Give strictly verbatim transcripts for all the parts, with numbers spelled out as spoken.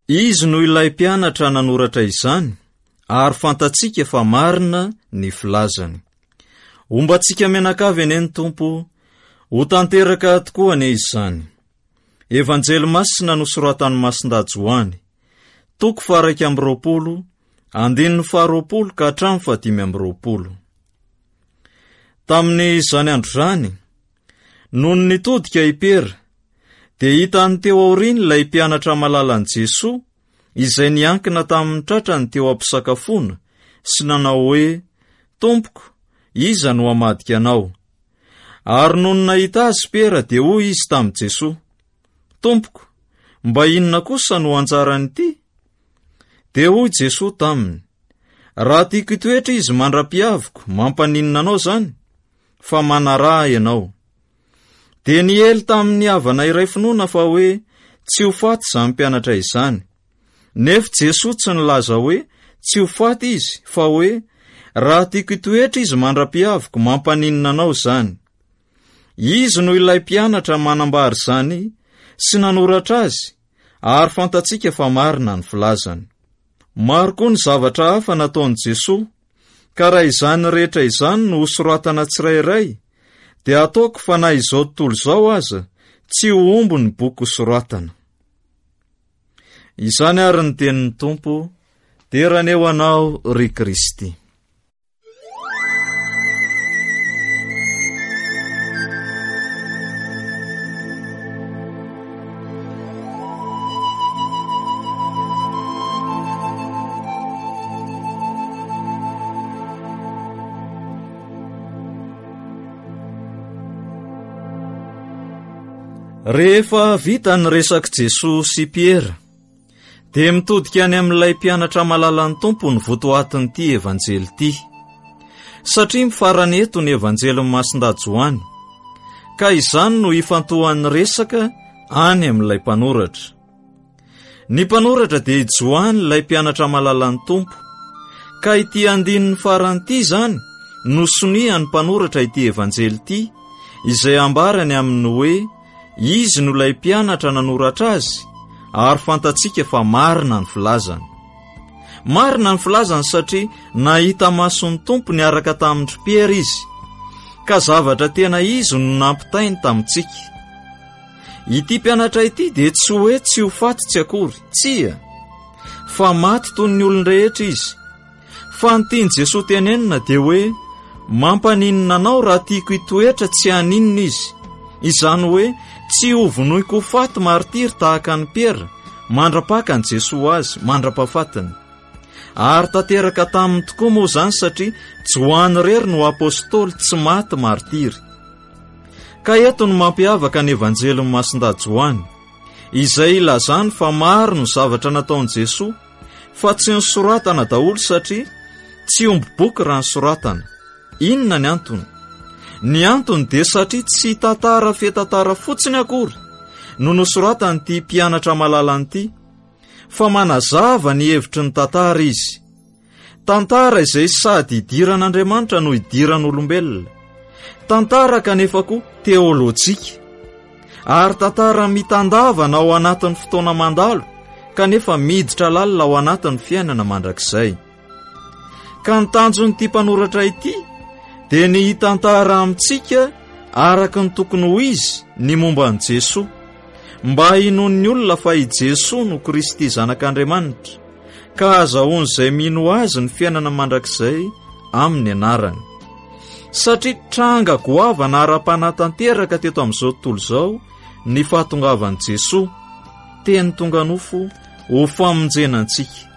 Izy no ilay mpianatra nanoratra izany, ary fantatsika fa marina ny filazany. Ombantsika menakavy eny ny Tompo, ho tanteraka tokoa ane izany. Evanjely masina nosoratany Masindahy Joany, toko faraika amby roapolo, andininy faharoapolo ka hatramin'ny fahadimy amby roapolo. Tamin'ny zany andro zany, nohon nitodika i Pera, dia hitany teo aoriany ilay mpianatra malalan'i Jesosy, izay niankina tamin'ny tratrany teo ampisakafoana, sy nanao hoe, Tompoko, iza no hamadika anao? Ary nohon nahita azy Pera dia hoy izy tamin'i Jesosy, Tompoko, mba inona kosa no anjarany ity? Dia hoy Jesosy taminy, raha tiako hitoetra izy mandra-piaviko, mampaninina anao zany, fa manaraha ianao. Dia niely tamin'ny havana iray finoana fa hoe tsy ho faty izany mpianatra izany. Nefa Jesosy tsy nilaza hoe tsy ho faty izy, fa hoe raha tiako hitoetra izy mandra-piaviko, mampaninina anao zany. Izy no ilay mpianatra manambary zany sy nanoratra azy, ary fantatsika fa marina ny filazany. Maro koa ny zavatra hafa nataon'i Jesosy, ka raha izany rehetra izany no soratana tsirairay, dia ataoko fa na izao tontolo izao aza, tsy ho ombo ny boky soratana. Izany ary ny tenin'ny Tompo, teraneo anao ry Kristy. Rehefa vita ny resaky Jesosy sy Piera, dia mitodika any amin'ilay mpianatra malalan'ny Tompo ny votoatin'ity evanjely ity, satria mifarany eto ny evanjelin'ny Masindahy Joany, ka izany no ifantohan'ny resaka any amin'ilay mpanoratra. Ny mpanoratra dia i Joany ilay mpianatra malalan'ny Tompo, ka ity andininy farany ity zany no sonihan'ny mpanoratra ity evanjely ity, izay ambarany amin'ny hoe izy no ilay mpianatra nanoratra azy, ary fantatsika fa marina ny filazany. Marina ny filazany satria nahita mason'ny Tompo niaraka tamin'ny Piera izy, ka zavatra tena izy no nampitainy tamintsika. Ity mpianatra ity dia tsy hoe tsy ho faty tsy akory, tsia, fa maty toy ny olon-drehetra izy. Fa nytiany Jesosy tenenina dia hoe, mampaninina anao raha tiako hitoetra tsy haninina izy. Izany hoe, tsy ho vonoiko ho faty martiry tahaka ny Piera, mandra-paka ny Jesosy azy, mandra-pahafatiny. Ary tanteraka taminy tokoa moa zany satria Joany rery no apôstôly tsy maty martiry. Ka eto no mampiavaka ny evanjelin'ny Masindahy Joany, izay ilazany fa maro ny zavatra nataon'i Jesosy, fa tsy nisoratana daholo satria tsy omby boky raha nisoratana. Inona ny antony? Ny antony dia satria tsy tantara fetantara fotsiny akory no nosoratany ity mpianatra malalany ity, fa manazava ny hevitry ny tantara izy. Tantara izay sady idiran'Andriamanitra no idiran'olombelona. Tantara kanefa koa teolojika. Ary tantara mitandavana ao anatin'ny fotoana mandalo, kanefa miditra lalina ao anatin'ny fiainana mandrakizay. Ka ny tanjon'ity mpanoratra ity dia ny hitantara amintsika araka ny tokony ho izy ny momba ny Jesosy, mba hinon'ny olona fa i Jesosy no Kristy zanak'Andriamanitra, ka azahoany izay mino azy ny fiainana mandrakizay amin'ny anarany. Satria tranga goavana ara-panatanteraka teto amin'izao tontolo izao ny fahatongavan'i Jesosy, teny tonga nofo ho famonjenantsika.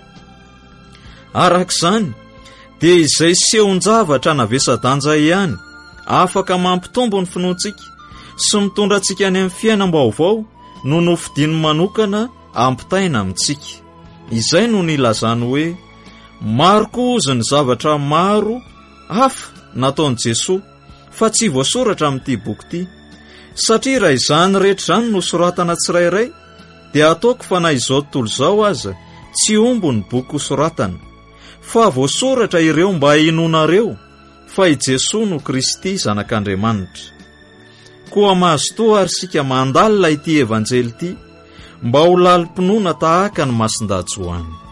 Arak'izany dia izay sehon-javatra navesa-danja ihany, afaka mampitombo ny finoantsika sy mitondra antsika any amin'ny fiainam-baovao no nofidiny manokana ampitaina amintsika. Izay no nilazany hoe maro koa ozy ny zavatra maro hafa nataon'i Jesosy, fa tsy voasoratra amin'ity boky ity. Satria raha izany rehetra izany no soratana tsirairay, dia ataoko fa na izao tontolo izao aza tsy ombo ny boky soratana, fa voasoratra ireo mba hinonareo fa i Jesosy no Kristy zanak'Andriamanitra. Koa mahazo toa ary sika mandalina ity evanjely ity, mba ho lalim-pinoana tahaka ny masin-dahatsoany.